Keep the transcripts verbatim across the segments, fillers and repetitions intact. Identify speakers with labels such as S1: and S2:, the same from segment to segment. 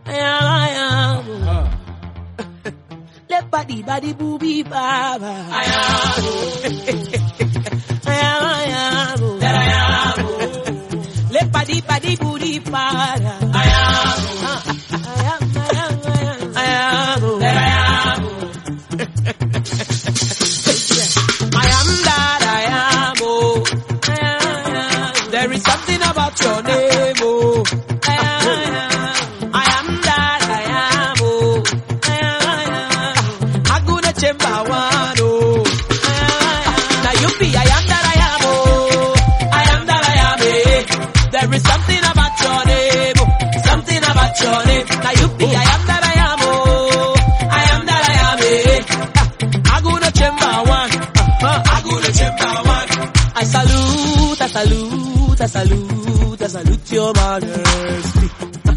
S1: I am, I am. Let body, body, booby, baba. I am. I am, I am. That I am. Let body, body, booty, baba. I am. I am, I am, I am. I am. That I am. I am that I am. Oh. I am. There is something about your name. Oh. I am. I am that I am. Oh. I am. I am. Chamber one, oh. Now you be, I am that I am, oh. I am that I am, eh. There is something about your name, oh. Something about your name. Now you be, I am that I am, oh. I am that I am, eh. I go to chamber one, uh-huh. I go to chamber one. I salute, I salute, I salute, I salute your majesty.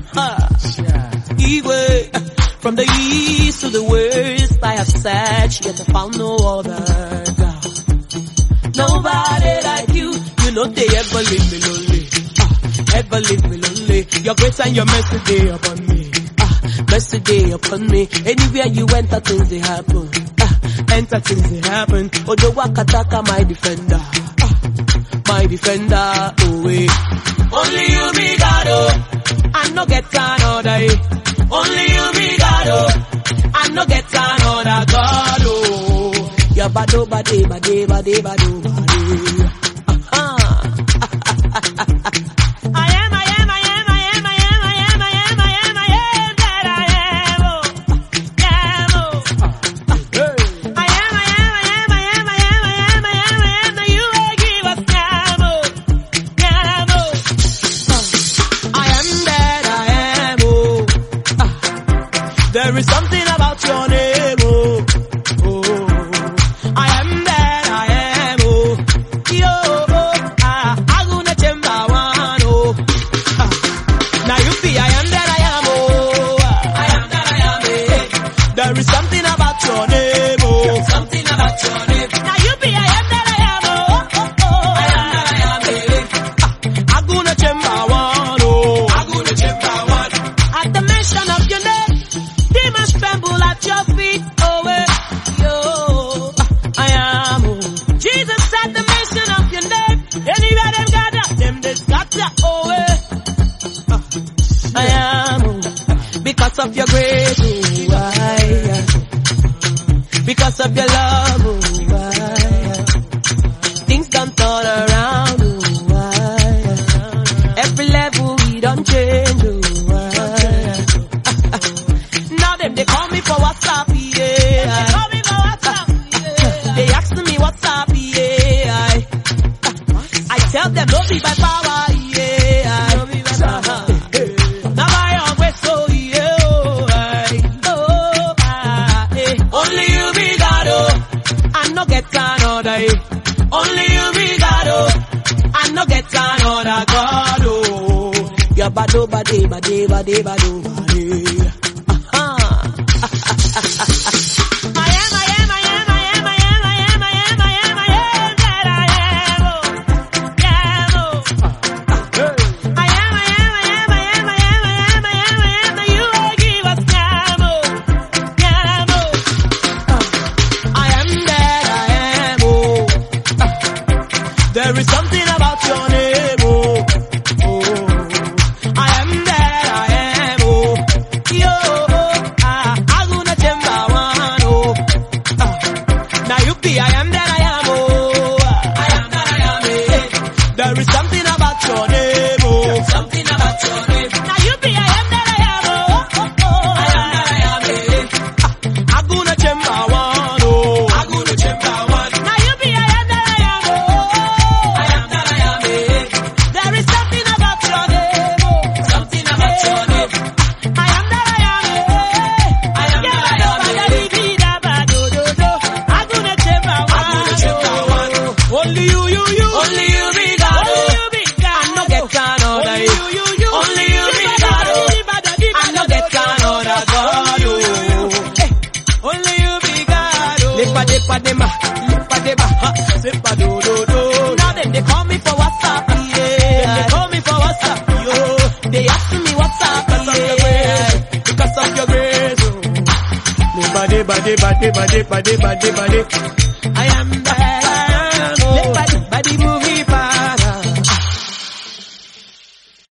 S1: Igwe. From the east to the west, I have searched, yet I found no other God. Nobody like you, you know they ever leave me lonely. Ah, ever leave me lonely. Your grace and your mercy day upon me. Ah, mercy day upon me. Anywhere you enter, things they happen. Ah, enter things they happen. Odo Wakataka, my defender. Ah, my defender, oh wait. Only you be God, oh. I no get another. Only you be God, oh. I no get another God, oh. Ya bado bade bade bade bado bade. Uh-huh. I am, I am, I am, I am, I am, I am, I am, I am, I am that I am, oh. Am, oh. I am, I am, I am, I am, I am, I am, I am, I am, that you will give us am, oh. Am, oh. I am that I am, oh. There is something about your name, oh, oh. I am that I am, oh, yo, oh, ah, Aguna Chamber one, oh, ah. Now you be, I am that I am, oh, I am that I am, eh. There is something about your name, oh, something about your name. Now you be, I am that I am, oh, oh, oh, I am that I am, eh. Ah, Aguna Chamber one, oh, Aguna Chamber one. At the mention of your name, demons tremble at your feet, oh, eh, yo, I am, oh. Jesus at the mention of your name, anywhere them gather, them they scatter, oh, eh, I am, oh. Because of your grace, oh, I am. Because of your love, oh, I am. Things don't turn around, oh, I am. Every level we don't change, oh, I am. They call me for WhatsApp, yeah. They call me for WhatsApp, yeah. They ask me what's up, yeah. I, I tell them don't be by power, yeah. Don't be by power. Now I always so, yeah. Oh, ah, eh. Only you be God, oh. I no get another, eh. Only you be God, oh. I no get another God, oh. Ya bado bade bade bade bado bade. I am, I am, I am, I am, I am, I am, I am, I am, I am that I am, oh, am, oh. I am, I am, I am, I am, I am, I am, I am, I am, that you will give us am, oh, am, oh. I am that I am, oh. There is something about your name, oh, oh. I am that I am, oh, yo. I am that I am, oh, I am that I am, eh. There is something about your name, oh, something about your name. Now you be, I am that I am, oh, oh, oh. I am that I am, eh. Aguna Chamber one, oh, Aguna Chamber one. Now you be, I am that I am, oh, I am that I am, eh. There is something about your name, oh, something about your name. I am that I am, eh. I am that I am, eh. Only you, you, you. Only you be God. Only you be God. I no get another. Only you, you, you. Only you be God. I no get another God. Only you be God. Lepa depa dema, lepa dema, ha, sepa do do do. Now then they call me for WhatsApp, yeah. They call me for WhatsApp, yo. They ask me what's up, yeah. bade, bade, bade, bade, bade, bade, bade. I am there.